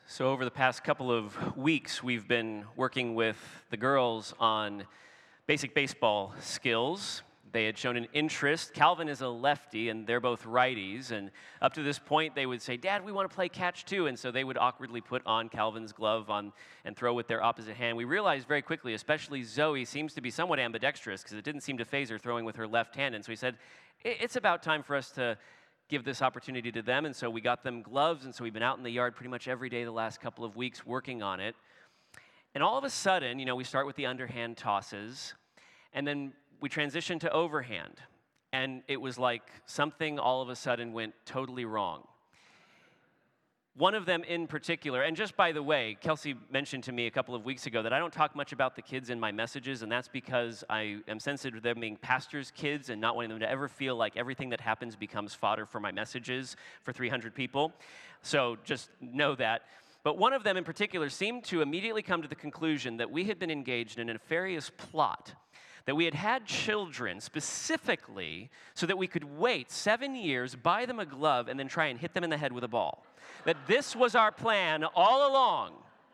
So, over the past couple of weeks, we've been working with the girls on basic baseball skills. They had shown an interest. Calvin is a lefty, and they're both righties. And up to this point, they would say, "Dad, we want to play catch too." And so they would awkwardly put on Calvin's glove and throw with their opposite hand. We realized very quickly, especially Zoe seems to be somewhat ambidextrous because it didn't seem to faze her throwing with her left hand. And so we said, it's about time for us to give this opportunity to them. And so we got them gloves, and so we've been out in the yard pretty much every day the last couple of weeks working on it. And all of a sudden, we start with the underhand tosses, and then we transition to overhand. And it was like something all of a sudden went totally wrong. One of them in particular, and just by the way, Kelsey mentioned to me a couple of weeks ago that I don't talk much about the kids in my messages, and that's because I am sensitive to them being pastors' kids and not wanting them to ever feel like everything that happens becomes fodder for my messages for 300 people. So just know that. But one of them in particular seemed to immediately come to the conclusion that we had been engaged in a nefarious plot, that we had had children specifically so that we could wait 7 years, buy them a glove, and then try and hit them in the head with a ball. That this was our plan all along.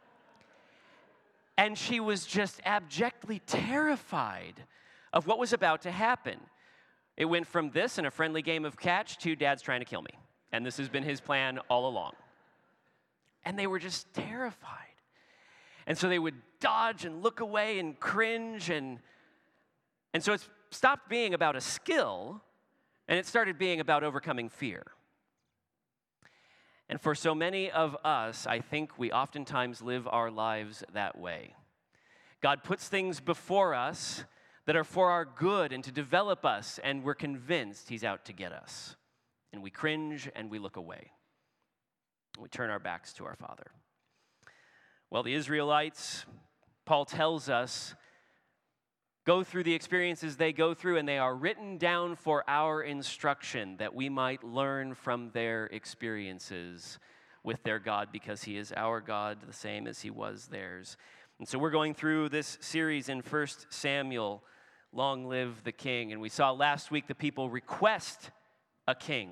And she was just abjectly terrified of what was about to happen. It went from this and a friendly game of catch to Dad's trying to kill me. And this has been his plan all along. And they were just terrified. And so they would dodge and look away and cringe. And so it stopped being about a skill, and it started being about overcoming fear. And for so many of us, I think we oftentimes live our lives that way. God puts things before us that are for our good and to develop us, and we're convinced He's out to get us. And we cringe and we look away. We turn our backs to our Father. Well, the Israelites, Paul tells us, go through the experiences they go through, and they are written down for our instruction, that we might learn from their experiences with their God, because He is our God, the same as He was theirs. And so we're going through this series in 1 Samuel, Long Live the King. And we saw last week the people request a king.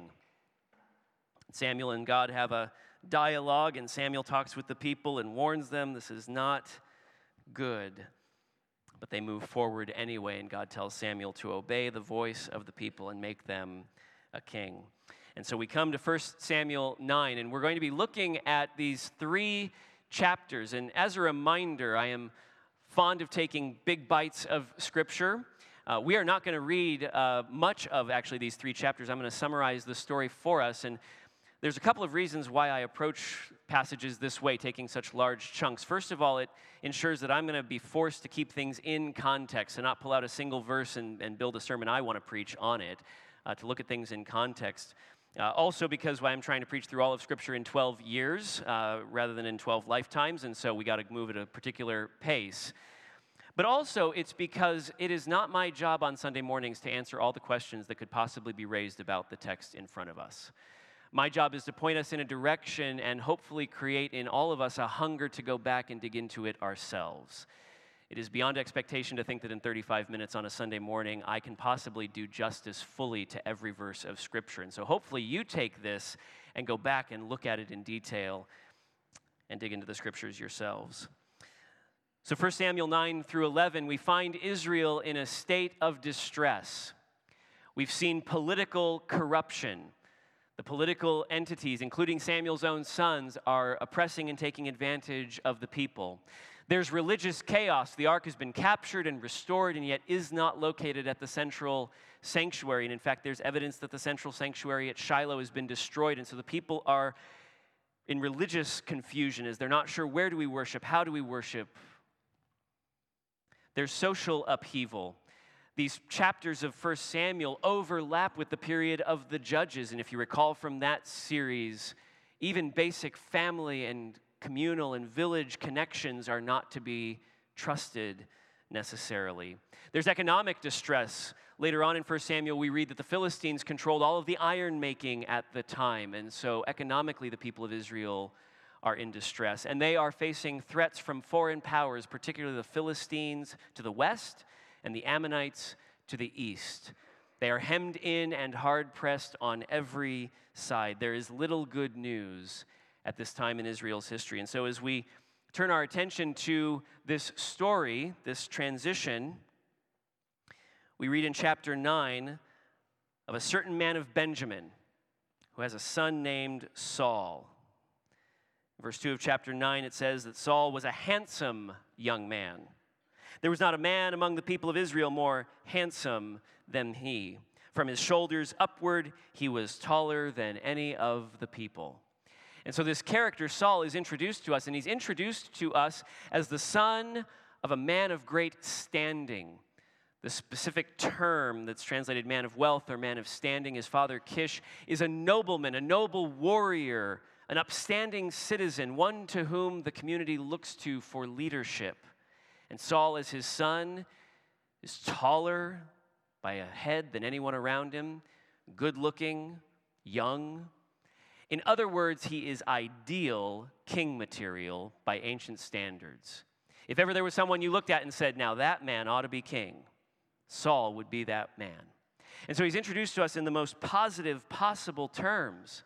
Samuel and God have a dialogue, and Samuel talks with the people and warns them this is not good. But they move forward anyway, and God tells Samuel to obey the voice of the people and make them a king. And so we come to 1 Samuel 9, and we're going to be looking at these 3 chapters. And as a reminder, I am fond of taking big bites of Scripture. We are not going to read much of actually these 3 chapters. I'm going to summarize the story for us. And there's a couple of reasons why I approach passages this way, taking such large chunks. First of all, it ensures that I'm going to be forced to keep things in context and not pull out a single verse and build a sermon I want to preach on it, to look at things in context. Also because I'm trying to preach through all of Scripture in 12 years rather than in 12 lifetimes, and so we got to move at a particular pace. But also, it's because it is not my job on Sunday mornings to answer all the questions that could possibly be raised about the text in front of us. My job is to point us in a direction and hopefully create in all of us a hunger to go back and dig into it ourselves. It is beyond expectation to think that in 35 minutes on a Sunday morning, I can possibly do justice fully to every verse of Scripture. And so hopefully you take this and go back and look at it in detail and dig into the Scriptures yourselves. So 1 Samuel 9 through 11, we find Israel in a state of distress. We've seen political corruption. The political entities, including Samuel's own sons, are oppressing and taking advantage of the people. There's religious chaos. The ark has been captured and restored and yet is not located at the central sanctuary. And in fact, there's evidence that the central sanctuary at Shiloh has been destroyed. And so the people are in religious confusion as they're not sure, where do we worship? How do we worship? There's social upheaval. These chapters of 1 Samuel overlap with the period of the Judges. And if you recall from that series, even basic family and communal and village connections are not to be trusted necessarily. There's economic distress. Later on in 1 Samuel, we read that the Philistines controlled all of the iron making at the time. And so economically, the people of Israel are in distress. And they are facing threats from foreign powers, particularly the Philistines to the west and the Ammonites to the east. They are hemmed in and hard-pressed on every side. There is little good news at this time in Israel's history. And so as we turn our attention to this story, this transition, we read in chapter 9 of a certain man of Benjamin who has a son named Saul. Verse 2 of chapter 9, it says that Saul was a handsome young man. There was not a man among the people of Israel more handsome than he. From his shoulders upward, he was taller than any of the people. And so this character, Saul, is introduced to us, and he's introduced to us as the son of a man of great standing. The specific term that's translated man of wealth or man of standing, his father Kish, is a nobleman, a noble warrior, an upstanding citizen, one to whom the community looks to for leadership. And Saul, as his son, is taller by a head than anyone around him, good-looking, young. In other words, he is ideal king material by ancient standards. If ever there was someone you looked at and said, now that man ought to be king, Saul would be that man. And so he's introduced to us in the most positive possible terms.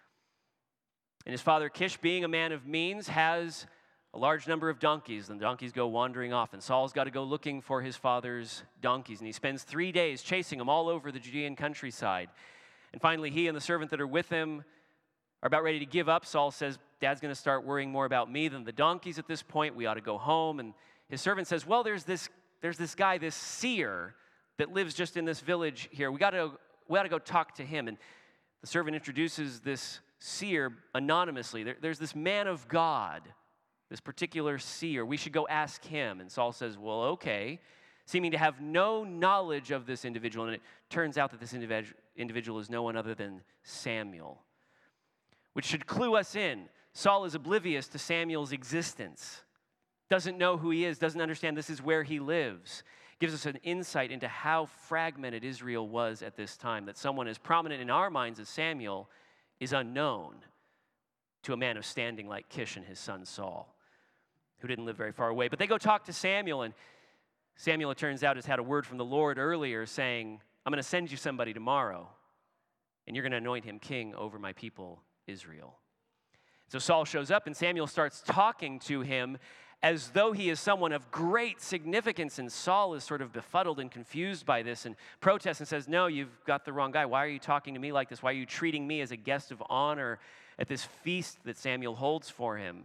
And his father Kish, being a man of means, has a large number of donkeys, and the donkeys go wandering off, and Saul's got to go looking for his father's donkeys, and he spends 3 days chasing them all over the Judean countryside. And finally, he and the servant that are with him are about ready to give up. Saul says, Dad's going to start worrying more about me than the donkeys at this point. We ought to go home. And his servant says, well, there's this guy, this seer, that lives just in this village here. We ought to go talk to him. And the servant introduces this seer anonymously. There's this man of God, this particular seer. We should go ask him. And Saul says, well, okay, seeming to have no knowledge of this individual. And it turns out that this individual is no one other than Samuel, which should clue us in. Saul is oblivious to Samuel's existence, doesn't know who he is, doesn't understand this is where he lives. Gives us an insight into how fragmented Israel was at this time, that someone as prominent in our minds as Samuel is unknown to a man of standing like Kish and his son Saul, who didn't live very far away. But they go talk to Samuel, and Samuel, it turns out, has had a word from the Lord earlier saying, I'm going to send you somebody tomorrow, and you're going to anoint him king over my people, Israel. So Saul shows up, and Samuel starts talking to him as though he is someone of great significance, and Saul is sort of befuddled and confused by this and protests and says, no, you've got the wrong guy. Why are you talking to me like this? Why are you treating me as a guest of honor at this feast that Samuel holds for him?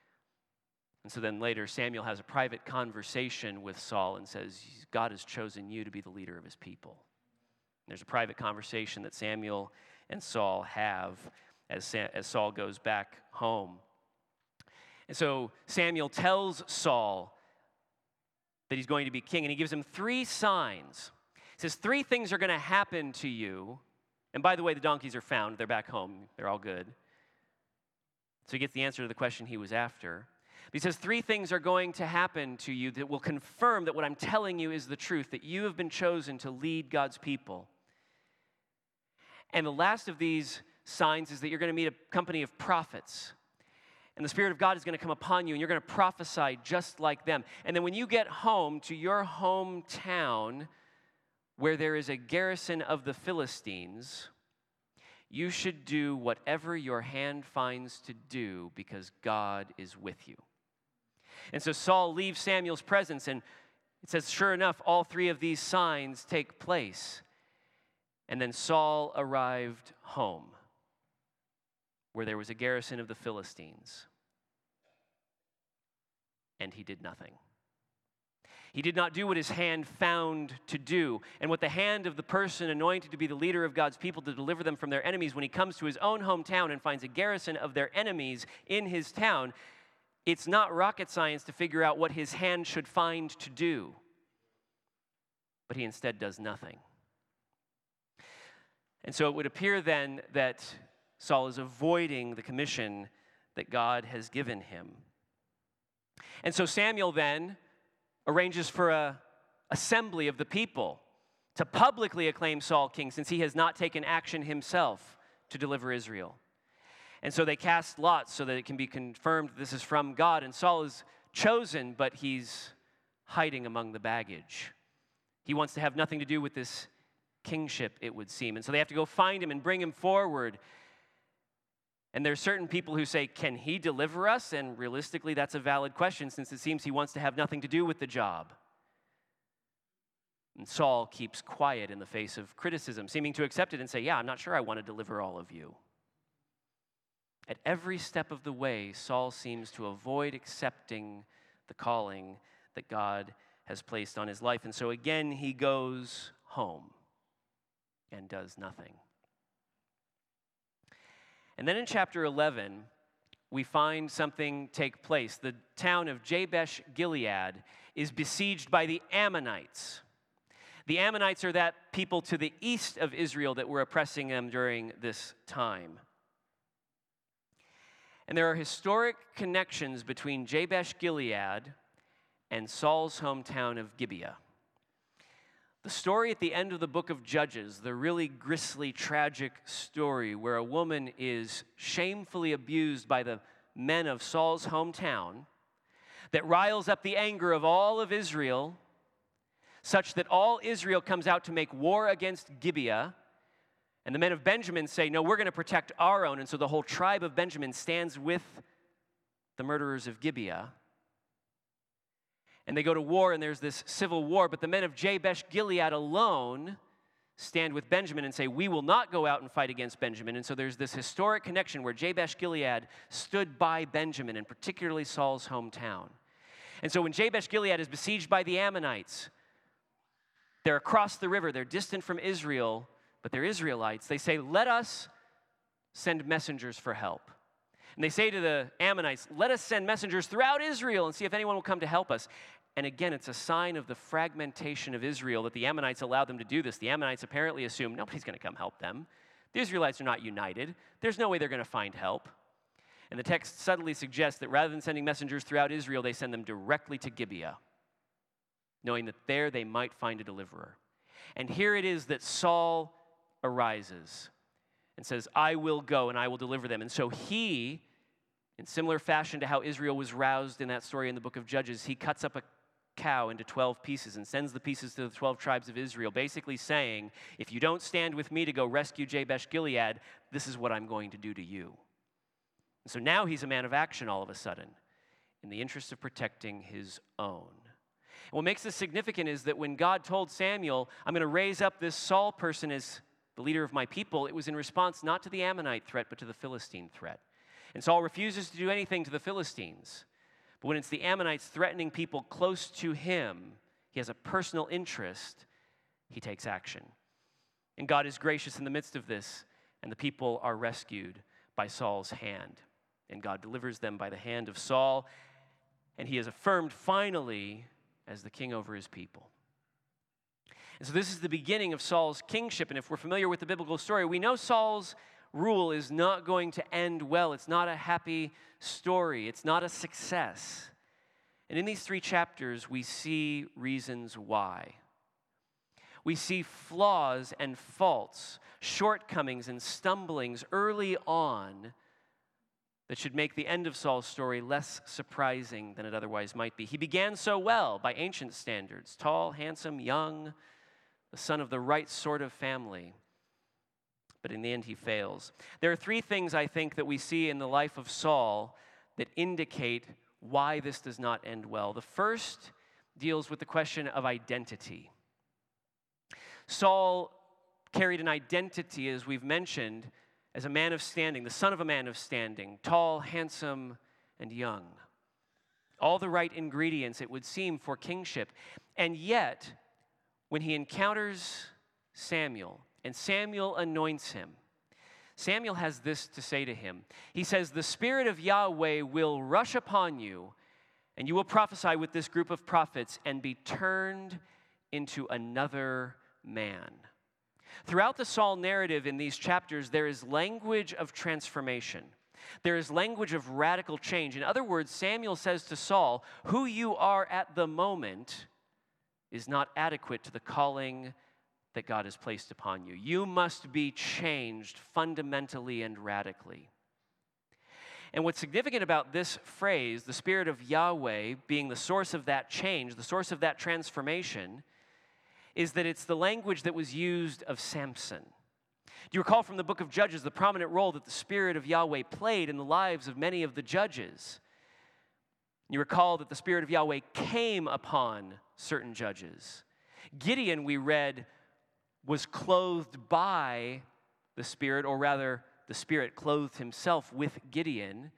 And so then later, Samuel has a private conversation with Saul and says, God has chosen you to be the leader of his people. And there's a private conversation that Samuel and Saul have as Saul goes back home. And so Samuel tells Saul that he's going to be king, and he gives him 3 signs. He says, 3 things are going to happen to you. And by the way, the donkeys are found. They're back home. They're all good. So he gets the answer to the question he was after. But he says, 3 things are going to happen to you that will confirm that what I'm telling you is the truth, that you have been chosen to lead God's people. And the last of these signs is that you're going to meet a company of prophets. And the Spirit of God is going to come upon you, and you're going to prophesy just like them. And then when you get home to your hometown where there is a garrison of the Philistines, you should do whatever your hand finds to do because God is with you. And so Saul leaves Samuel's presence, and it says, sure enough, all 3 of these signs take place. And then Saul arrived home, where there was a garrison of the Philistines, and he did nothing. He did not do what his hand found to do. And what the hand of the person anointed to be the leader of God's people to deliver them from their enemies, when he comes to his own hometown and finds a garrison of their enemies in his town, it's not rocket science to figure out what his hand should find to do. But he instead does nothing. And so it would appear then that Saul is avoiding the commission that God has given him. And so Samuel then arranges for an assembly of the people to publicly acclaim Saul king, since he has not taken action himself to deliver Israel. And so they cast lots so that it can be confirmed this is from God. And Saul is chosen, but he's hiding among the baggage. He wants to have nothing to do with this kingship, it would seem. And so they have to go find him and bring him forward. And there's certain people who say, can he deliver us? And realistically, that's a valid question since it seems he wants to have nothing to do with the job. And Saul keeps quiet in the face of criticism, seeming to accept it and say, yeah, I'm not sure I want to deliver all of you. At every step of the way, Saul seems to avoid accepting the calling that God has placed on his life. And so again, he goes home and does nothing. And then in chapter 11, we find something take place. The town of Jabesh Gilead is besieged by the Ammonites. The Ammonites are that people to the east of Israel that were oppressing them during this time. And there are historic connections between Jabesh Gilead and Saul's hometown of Gibeah. The story at the end of the book of Judges, the really grisly, tragic story where a woman is shamefully abused by the men of Saul's hometown, that riles up the anger of all of Israel, such that all Israel comes out to make war against Gibeah, and the men of Benjamin say, no, we're going to protect our own, and so the whole tribe of Benjamin stands with the murderers of Gibeah. And they go to war, and there's this civil war, but the men of Jabesh Gilead alone stand with Benjamin and say, we will not go out and fight against Benjamin. And so there's this historic connection where Jabesh Gilead stood by Benjamin, and particularly Saul's hometown. And so when Jabesh Gilead is besieged by the Ammonites, they're across the river, they're distant from Israel, but they're Israelites. They say, let us send messengers for help. And they say to the Ammonites, let us send messengers throughout Israel and see if anyone will come to help us. And again, it's a sign of the fragmentation of Israel that the Ammonites allowed them to do this. The Ammonites apparently assume nobody's going to come help them. The Israelites are not united. There's no way they're going to find help. And the text subtly suggests that rather than sending messengers throughout Israel, they send them directly to Gibeah, knowing that there they might find a deliverer. And here it is that Saul arises and says, I will go and I will deliver them. And so he, in similar fashion to how Israel was roused in that story in the book of Judges, he cuts up a cow into 12 pieces and sends the pieces to the 12 tribes of Israel, basically saying, if you don't stand with me to go rescue Jabesh Gilead, this is what I'm going to do to you. And so now he's a man of action all of a sudden, in the interest of protecting his own. And what makes this significant is that when God told Samuel, I'm going to raise up this Saul person as the leader of my people, it was in response not to the Ammonite threat, but to the Philistine threat. And Saul refuses to do anything to the Philistines. But when it's the Ammonites threatening people close to him, he has a personal interest, he takes action. And God is gracious in the midst of this, and the people are rescued by Saul's hand. And God delivers them by the hand of Saul, and he is affirmed finally as the king over his people. And so this is the beginning of Saul's kingship, and if we're familiar with the biblical story, we know Saul's rule is not going to end well. It's not a happy story. It's not a success. And in these 3 chapters, we see reasons why. We see flaws and faults, shortcomings and stumblings early on that should make the end of Saul's story less surprising than it otherwise might be. He began so well by ancient standards, tall, handsome, young, the son of the right sort of family. But in the end, he fails. There are 3 things, I think, that we see in the life of Saul that indicate why this does not end well. The first deals with the question of identity. Saul carried an identity, as we've mentioned, as a man of standing, the son of a man of standing, tall, handsome, and young. All the right ingredients, it would seem, for kingship. And yet, when he encounters Samuel, and Samuel anoints him, Samuel has this to say to him. He says, the Spirit of Yahweh will rush upon you, and you will prophesy with this group of prophets and be turned into another man. Throughout the Saul narrative in these chapters, there is language of transformation. There is language of radical change. In other words, Samuel says to Saul, who you are at the moment is not adequate to the calling that God has placed upon you. You must be changed fundamentally and radically. And what's significant about this phrase, the Spirit of Yahweh being the source of that change, the source of that transformation, is that it's the language that was used of Samson. Do you recall from the book of Judges the prominent role that the Spirit of Yahweh played in the lives of many of the judges? You recall that the Spirit of Yahweh came upon certain judges. Gideon, we read, was clothed by the Spirit, or rather, the Spirit clothed himself with Gideon.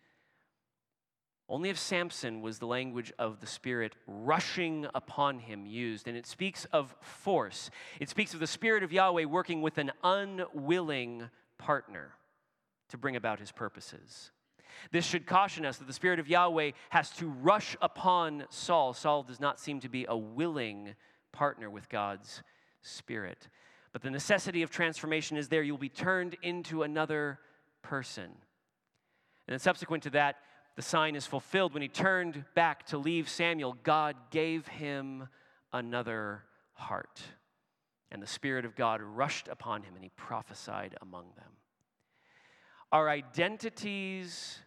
Only of Samson was the language of the Spirit rushing upon him used, and it speaks of force. It speaks of the Spirit of Yahweh working with an unwilling partner to bring about his purposes. This should caution us that the Spirit of Yahweh has to rush upon Saul. Saul does not seem to be a willing partner with God's Spirit. But the necessity of transformation is there. You'll be turned into another person. And then subsequent to that, the sign is fulfilled. When he turned back to leave Samuel, God gave him another heart. And the Spirit of God rushed upon him, and he prophesied among them. Our identities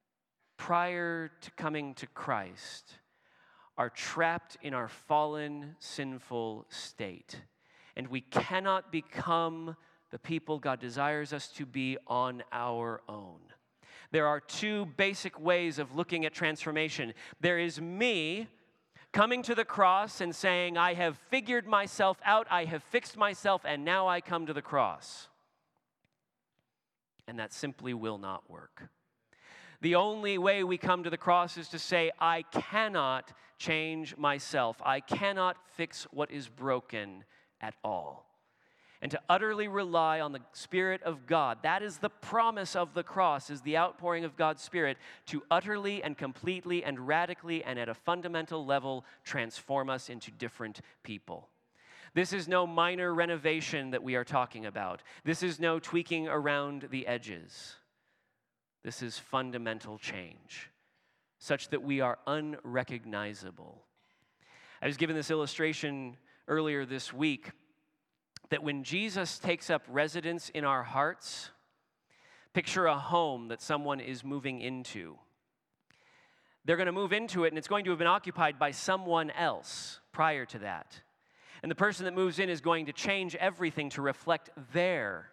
prior to coming to Christ are trapped in our fallen, sinful state. And we cannot become the people God desires us to be on our own. There are two basic ways of looking at transformation. There is me coming to the cross and saying, I have figured myself out, I have fixed myself, and now I come to the cross. And that simply will not work. The only way we come to the cross is to say, I cannot change myself. I cannot fix what is broken at all. And to utterly rely on the Spirit of God. That is the promise of the cross, is the outpouring of God's Spirit to utterly and completely and radically and at a fundamental level transform us into different people. This is no minor renovation that we are talking about. This is no tweaking around the edges. This is fundamental change, such that we are unrecognizable. I was given this illustration earlier this week that when Jesus takes up residence in our hearts, picture a home that someone is moving into. They're going to move into it, and it's going to have been occupied by someone else prior to that. And the person that moves in is going to change everything to reflect their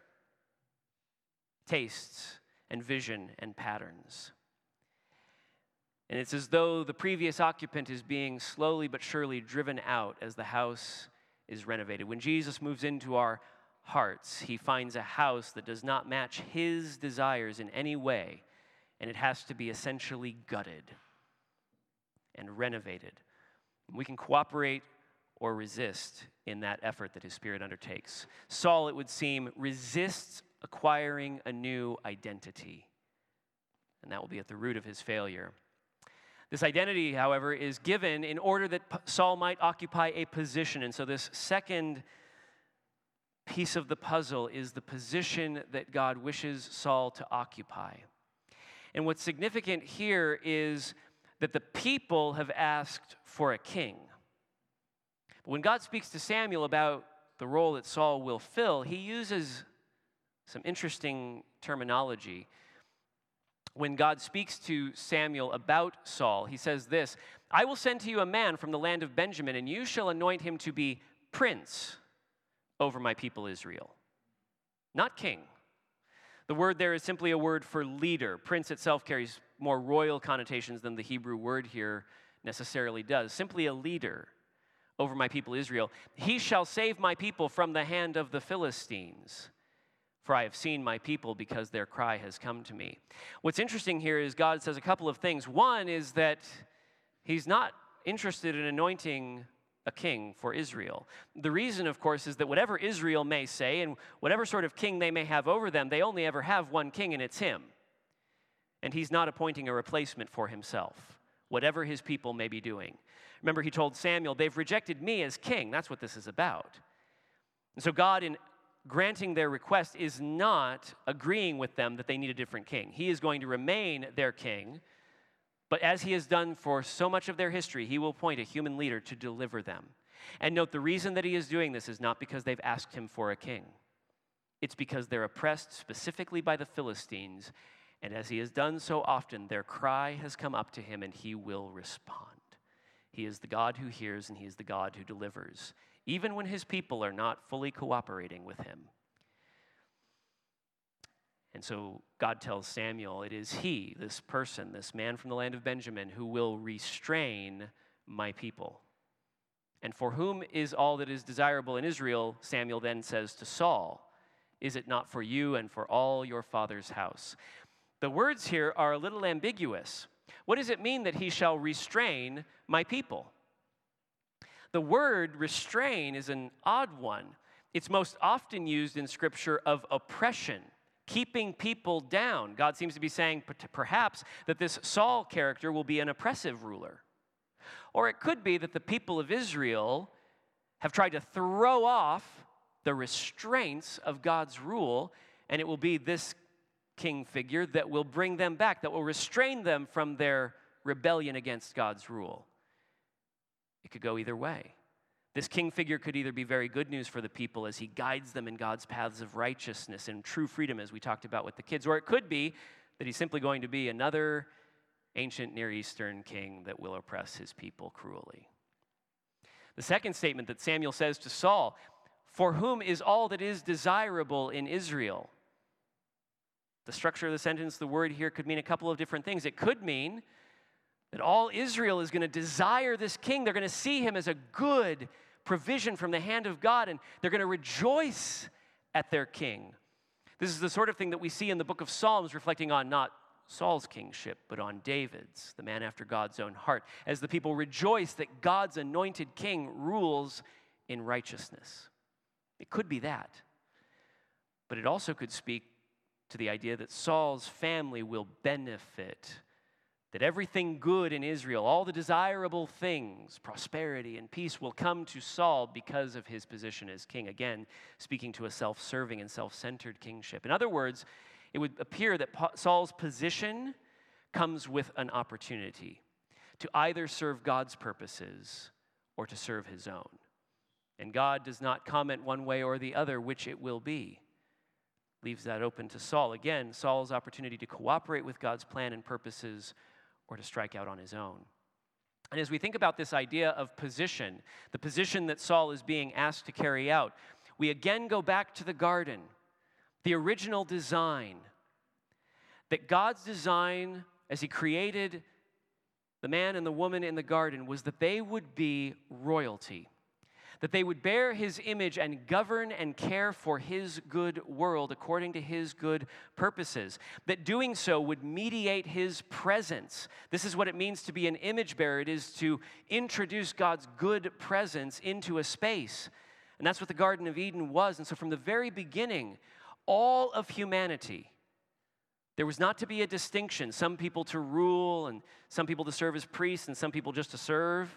tastes and vision and patterns. And it's as though the previous occupant is being slowly but surely driven out as the house is renovated. When Jesus moves into our hearts, he finds a house that does not match his desires in any way, and it has to be essentially gutted and renovated. We can cooperate or resist in that effort that his Spirit undertakes. Saul, it would seem, resists acquiring a new identity, and that will be at the root of his failure. This identity, however, is given in order that Saul might occupy a position. And so this second piece of the puzzle is the position that God wishes Saul to occupy. And what's significant here is that the people have asked for a king. But when God speaks to Samuel about the role that Saul will fill, he uses some interesting terminology. When God speaks to Samuel about Saul, he says this, I will send to you a man from the land of Benjamin, and you shall anoint him to be prince over my people Israel. Not king. The word there is simply a word for leader. Prince itself carries more royal connotations than the Hebrew word here necessarily does. Simply a leader over my people Israel. He shall save my people from the hand of the Philistines. For I have seen my people because their cry has come to me. What's interesting here is God says a couple of things. One is that he's not interested in anointing a king for Israel. The reason, of course, is that whatever Israel may say and whatever sort of king they may have over them, they only ever have one king, and it's him. And he's not appointing a replacement for himself, whatever his people may be doing. Remember, he told Samuel, they've rejected me as king. That's what this is about. And so God, in granting their request, is not agreeing with them that they need a different king. He is going to remain their king, but as he has done for so much of their history, he will appoint a human leader to deliver them. And note, the reason that he is doing this is not because they've asked him for a king. It's because they're oppressed specifically by the Philistines, and as he has done so often, their cry has come up to him, and he will respond. He is the God who hears, and he is the God who delivers, even when his people are not fully cooperating with him. And so God tells Samuel, it is he, this person, this man from the land of Benjamin, who will restrain my people. And for whom is all that is desirable in Israel, Samuel then says to Saul, is it not for you and for all your father's house? The words here are a little ambiguous. What does it mean that he shall restrain my people? The word restrain is an odd one. It's most often used in Scripture of oppression, keeping people down. God seems to be saying perhaps that this Saul character will be an oppressive ruler. Or it could be that the people of Israel have tried to throw off the restraints of God's rule, and it will be this king figure that will bring them back, that will restrain them from their rebellion against God's rule. It could go either way. This king figure could either be very good news for the people as he guides them in God's paths of righteousness and true freedom, as we talked about with the kids, or it could be that he's simply going to be another ancient Near Eastern king that will oppress his people cruelly. The second statement that Samuel says to Saul, for whom is all that is desirable in Israel? The structure of the sentence, the word here could mean a couple of different things. It could mean that all Israel is going to desire this king. They're going to see him as a good provision from the hand of God, and they're going to rejoice at their king. This is the sort of thing that we see in the book of Psalms, reflecting on not Saul's kingship, but on David's, the man after God's own heart, as the people rejoice that God's anointed king rules in righteousness. It could be that. But it also could speak to the idea that Saul's family will benefit, that everything good in Israel, all the desirable things, prosperity and peace, will come to Saul because of his position as king. Again, speaking to a self-serving and self-centered kingship. In other words, it would appear that Saul's position comes with an opportunity to either serve God's purposes or to serve his own. And God does not comment one way or the other which it will be. Leaves that open to Saul. Again, Saul's opportunity to cooperate with God's plan and purposes or to strike out on his own. And as we think about this idea of position, the position that Saul is being asked to carry out, we again go back to the garden. The original design, that God's design as he created the man and the woman in the garden was that they would be royalty, that they would bear his image and govern and care for his good world according to his good purposes, that doing so would mediate his presence. This is what it means to be an image bearer. It is to introduce God's good presence into a space. And that's what the Garden of Eden was. And so from the very beginning, all of humanity, there was not to be a distinction, some people to rule and some people to serve as priests and some people just to serve.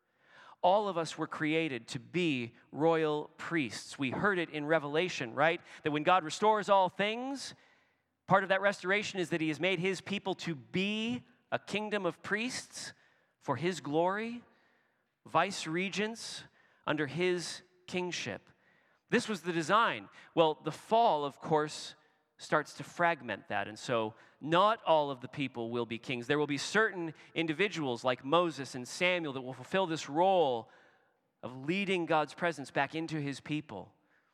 All of us were created to be royal priests. We heard it in Revelation, right? That when God restores all things, part of that restoration is that he has made his people to be a kingdom of priests for his glory, vice regents under his kingship. This was the design. Well, the fall, of course, starts to fragment that. And so not all of the people will be kings. There will be certain individuals like Moses and Samuel that will fulfill this role of leading God's presence back into his people.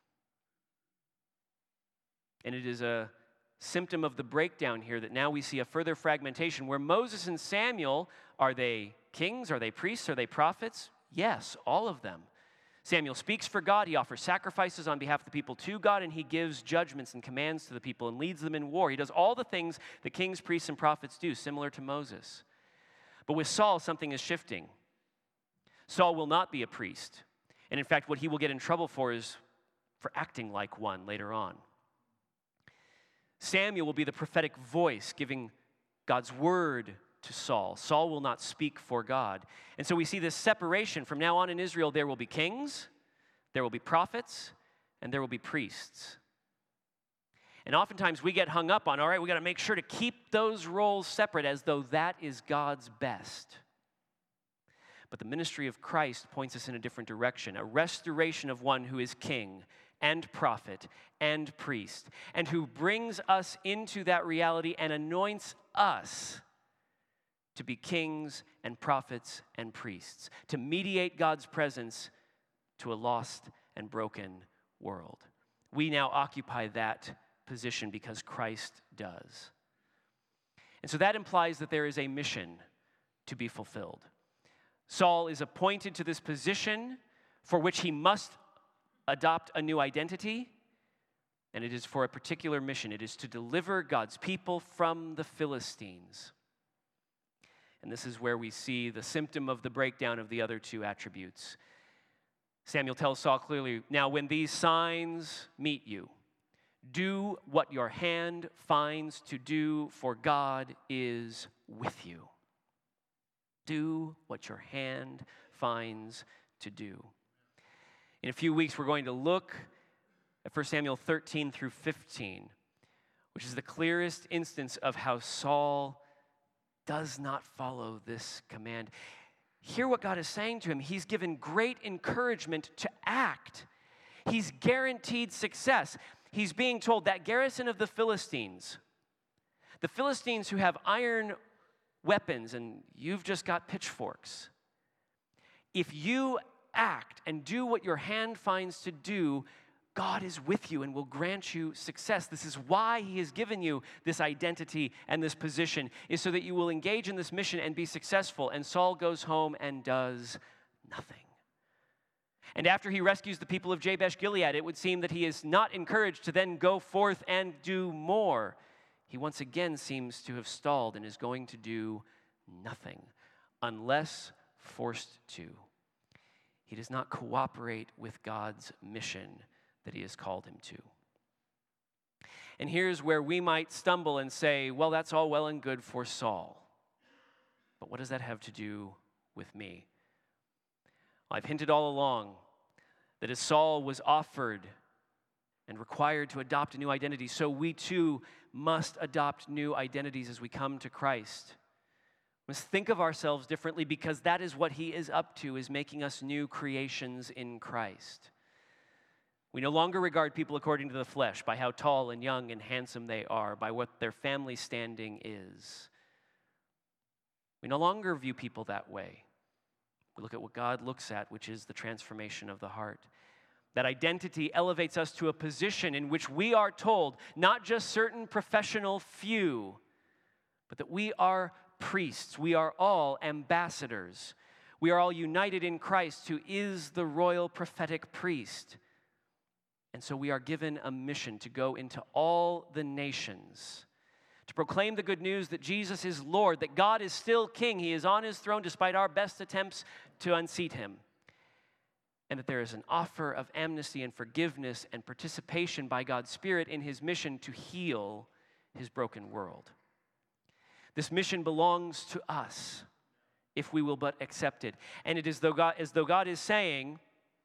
And it is a symptom of the breakdown here that now we see a further fragmentation where Moses and Samuel, are they kings? Are they priests? Are they prophets? Yes, all of them. Samuel speaks for God, he offers sacrifices on behalf of the people to God, and he gives judgments and commands to the people and leads them in war. He does all the things that kings, priests, and prophets do, similar to Moses. But with Saul, something is shifting. Saul will not be a priest. And in fact, what he will get in trouble for is for acting like one later on. Samuel will be the prophetic voice giving God's word to Saul. Saul will not speak for God. And so we see this separation. From now on in Israel, there will be kings, there will be prophets, and there will be priests. And oftentimes we get hung up on, all right, we got to make sure to keep those roles separate as though that is God's best. But the ministry of Christ points us in a different direction, a restoration of one who is king and prophet and priest, and who brings us into that reality and anoints us to be kings and prophets and priests, to mediate God's presence to a lost and broken world. We now occupy that position because Christ does. And so that implies that there is a mission to be fulfilled. Saul is appointed to this position for which he must adopt a new identity, and it is for a particular mission. It is to deliver God's people from the Philistines. And this is where we see the symptom of the breakdown of the other two attributes. Samuel tells Saul clearly, "Now when these signs meet you, do what your hand finds to do, for God is with you." Do what your hand finds to do. In a few weeks, we're going to look at 1 Samuel 13 through 15, which is the clearest instance of how Saul does not follow this command. Hear what God is saying to him. He's given great encouragement to act. He's guaranteed success. He's being told that garrison of the Philistines who have iron weapons and you've just got pitchforks, if you act and do what your hand finds to do, God is with you and will grant you success. This is why he has given you this identity and this position, is so that you will engage in this mission and be successful. And Saul goes home and does nothing. And after he rescues the people of Jabesh Gilead, it would seem that he is not encouraged to then go forth and do more. He once again seems to have stalled and is going to do nothing unless forced to. He does not cooperate with God's mission that he has called him to. And here's where we might stumble and say, well, that's all well and good for Saul. But what does that have to do with me? I've hinted all along that as Saul was offered and required to adopt a new identity, so we too must adopt new identities as we come to Christ. We must think of ourselves differently because that is what he is up to, is making us new creations in Christ. We no longer regard people according to the flesh, by how tall and young and handsome they are, by what their family standing is. We no longer view people that way. We look at what God looks at, which is the transformation of the heart. That identity elevates us to a position in which we are told, not just certain professional few, but that we are priests. We are all ambassadors. We are all united in Christ, who is the royal prophetic priest. And so we are given a mission to go into all the nations, to proclaim the good news that Jesus is Lord, that God is still King. He is on his throne despite our best attempts to unseat him. And that there is an offer of amnesty and forgiveness and participation by God's Spirit in his mission to heal his broken world. This mission belongs to us if we will but accept it. And it is as though God is saying,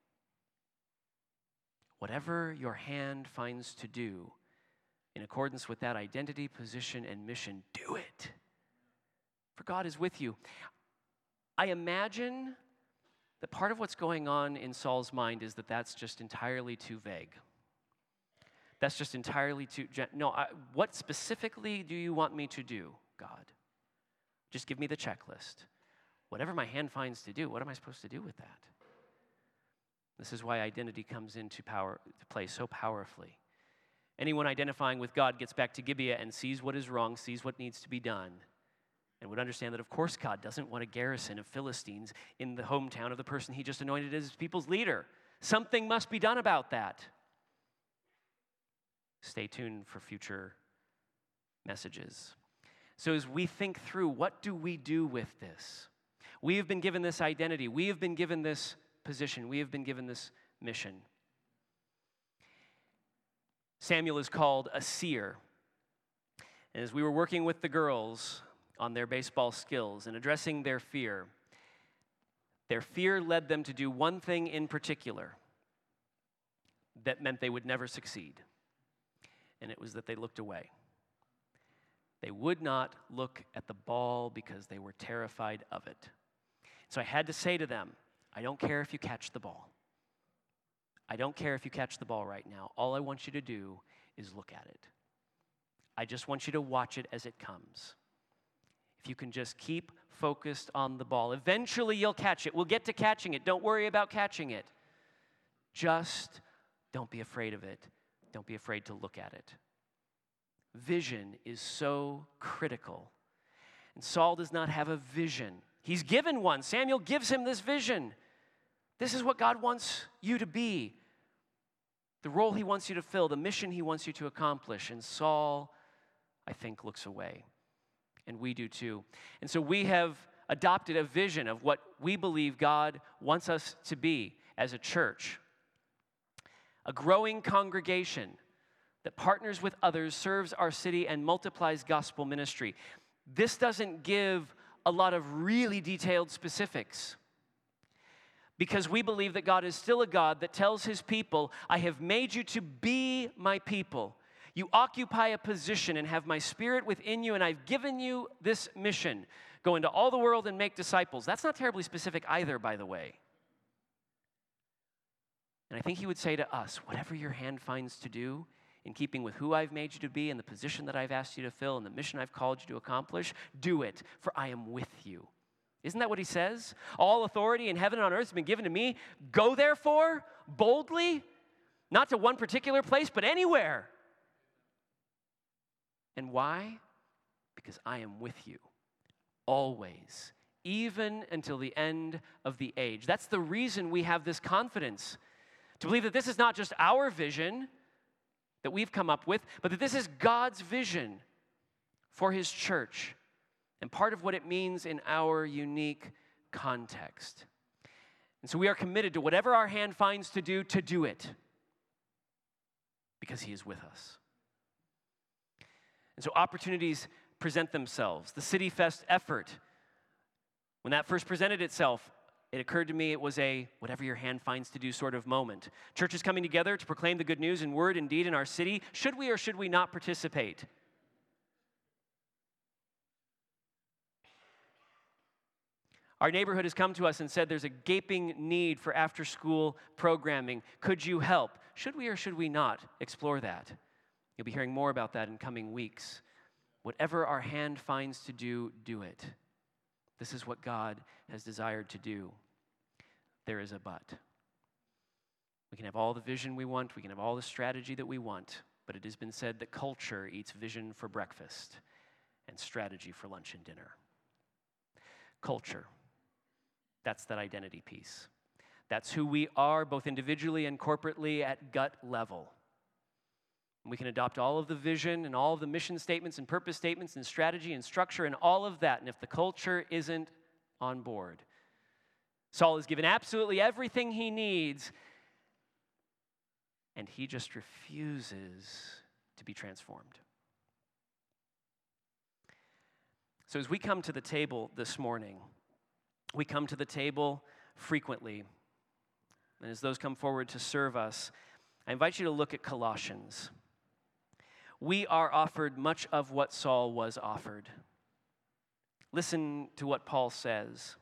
whatever your hand finds to do, in accordance with that identity, position, and mission, do it. For God is with you. I imagine that part of what's going on in Saul's mind is that that's just entirely too vague. That's just entirely too... what specifically do you want me to do, God? Just give me the checklist. Whatever my hand finds to do, what am I supposed to do with that? This is why identity comes into play so powerfully. Anyone identifying with God gets back to Gibeah and sees what is wrong, sees what needs to be done, and would understand that, of course, God doesn't want a garrison of Philistines in the hometown of the person he just anointed as his people's leader. Something must be done about that. Stay tuned for future messages. So as we think through, what do we do with this? We have been given this identity. We have been given this position. We have been given this mission. Samuel is called a seer. And as we were working with the girls on their baseball skills and addressing their fear led them to do one thing in particular that meant they would never succeed. And it was that they looked away. They would not look at the ball because they were terrified of it. So I had to say to them, I don't care if you catch the ball. I don't care if you catch the ball right now. All I want you to do is look at it. I just want you to watch it as it comes. If you can just keep focused on the ball, eventually you'll catch it. We'll get to catching it. Don't worry about catching it. Just don't be afraid of it. Don't be afraid to look at it. Vision is so critical. And Saul does not have a vision. He's given one. Samuel gives him this vision. This is what God wants you to be, the role he wants you to fill, the mission he wants you to accomplish. And Saul, I think, looks away. And we do too. And so we have adopted a vision of what we believe God wants us to be as a church. A growing congregation that partners with others, serves our city, and multiplies gospel ministry. This doesn't give a lot of really detailed specifics, because we believe that God is still a God that tells his people, I have made you to be my people. You occupy a position and have my spirit within you, and I've given you this mission. Go into all the world and make disciples. That's not terribly specific either, by the way. And I think he would say to us, whatever your hand finds to do, in keeping with who I've made you to be and the position that I've asked you to fill and the mission I've called you to accomplish, do it, for I am with you. Isn't that what he says? All authority in heaven and on earth has been given to me. Go therefore, boldly, not to one particular place, but anywhere. And why? Because I am with you, always, even until the end of the age. That's the reason we have this confidence, to believe that this is not just our vision that we've come up with, but that this is God's vision for his church and part of what it means in our unique context. And so we are committed to whatever our hand finds to do it, because he is with us. And so opportunities present themselves. The City Fest effort, when that first presented itself, it occurred to me it was a whatever your hand finds to do sort of moment. Churches coming together to proclaim the good news in word and deed in our city. Should we or should we not participate? Our neighborhood has come to us and said there's a gaping need for after-school programming. Could you help? Should we or should we not explore that? You'll be hearing more about that in coming weeks. Whatever our hand finds to do it. This is what God has desired to do. There is a but. We can have all the vision we want. We can have all the strategy that we want. But it has been said that culture eats vision for breakfast and strategy for lunch and dinner. Culture. That's that identity piece. That's who we are, both individually and corporately at gut level. And we can adopt all of the vision and all of the mission statements and purpose statements and strategy and structure and all of that. And if the culture isn't on board, Saul is given absolutely everything he needs, and he just refuses to be transformed. So as we come to the table this morning, we come to the table frequently. And as those come forward to serve us, I invite you to look at Colossians. We are offered much of what Saul was offered. Listen to what Paul says.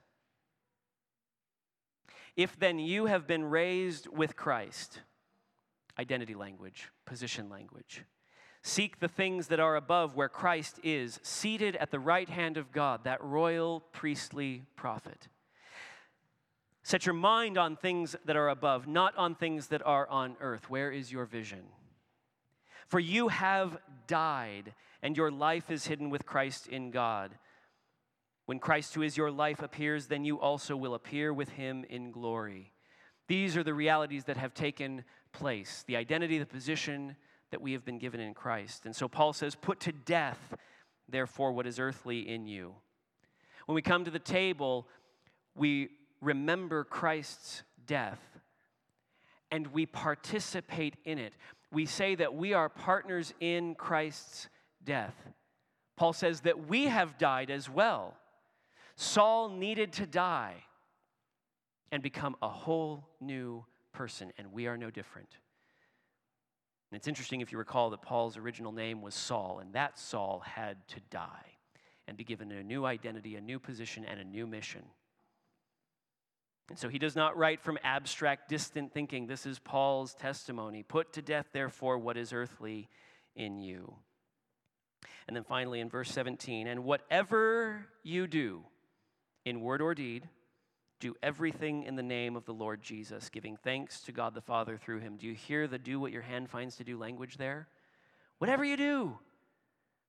If then you have been raised with Christ, identity language, position language, seek the things that are above where Christ is, seated at the right hand of God, that royal priestly prophet. Set your mind on things that are above, not on things that are on earth. Where is your vision? For you have died, and your life is hidden with Christ in God. When Christ, who is your life, appears, then you also will appear with him in glory. These are the realities that have taken place, the identity, the position that we have been given in Christ. And so Paul says, put to death, therefore, what is earthly in you. When we come to the table, we remember Christ's death, and we participate in it. We say that we are partners in Christ's death. Paul says that we have died as well. Saul needed to die and become a whole new person, and we are no different. And it's interesting, if you recall, that Paul's original name was Saul, and that Saul had to die and be given a new identity, a new position, and a new mission. And so he does not write from abstract, distant thinking. This is Paul's testimony. Put to death, therefore, what is earthly in you. And then finally in verse 17, and whatever you do, in word or deed, do everything in the name of the Lord Jesus, giving thanks to God the Father through him. Do you hear the do what your hand finds to do language there? Whatever you do,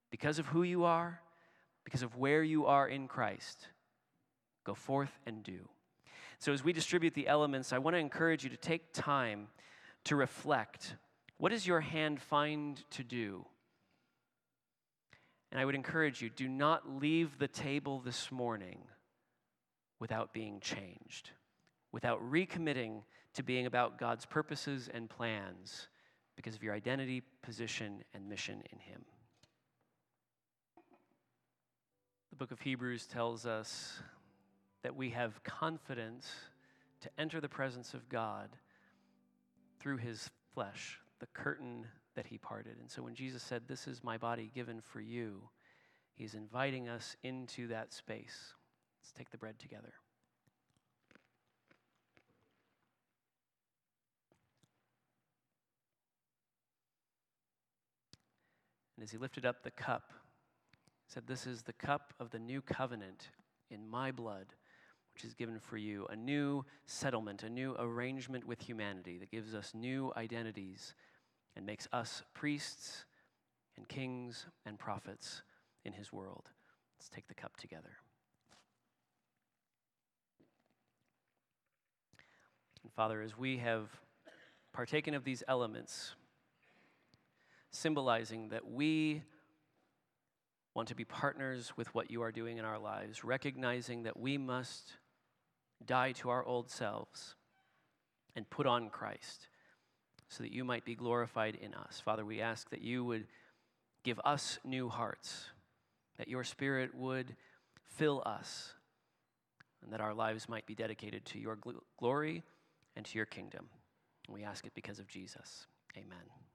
because of who you are, because of where you are in Christ. Go forth and do. So as we distribute the elements, I want to encourage you to take time to reflect. What does your hand find to do? And I would encourage you, do not leave the table this morning without being changed, without recommitting to being about God's purposes and plans because of your identity, position, and mission in Him. The book of Hebrews tells us that we have confidence to enter the presence of God through His flesh, the curtain that He parted. And so when Jesus said, "This is my body given for you," He's inviting us into that space. Let's take the bread together. And as He lifted up the cup, He said, "This is the cup of the new covenant in my blood, which is given for you, a new settlement, a new arrangement with humanity that gives us new identities and makes us priests and kings and prophets in His world." Let's take the cup together. And Father, as we have partaken of these elements, symbolizing that we want to be partners with what you are doing in our lives, recognizing that we must die to our old selves and put on Christ so that you might be glorified in us. Father, we ask that you would give us new hearts, that your Spirit would fill us, and that our lives might be dedicated to your glory and to your kingdom. And we ask it because of Jesus. Amen.